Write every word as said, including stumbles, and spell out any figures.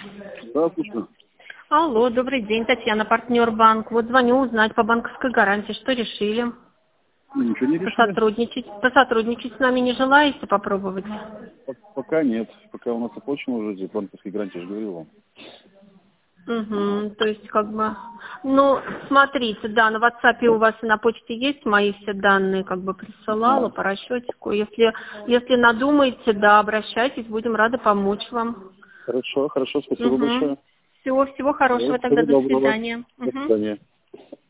Да, слушаю. Алло, добрый день, Татьяна, партнер банк. Вот звоню узнать по банковской гарантии, что решили? Ничего не решили? Посотрудничать, посотрудничать с нами не желаете попробовать? П- Пока нет. Пока у нас оплачено уже банковской гарантии, я же говорил вам. Угу, то есть как бы, ну, смотрите, да, на WhatsApp у вас и на почте есть мои все данные, как бы присылала Да. по расчетику. Если, если надумаете, да, обращайтесь, будем рады помочь вам. Хорошо, хорошо, спасибо Угу. большое. Всего, всего хорошего Да, тогда, всего до доброго. свидания. До Угу. свидания.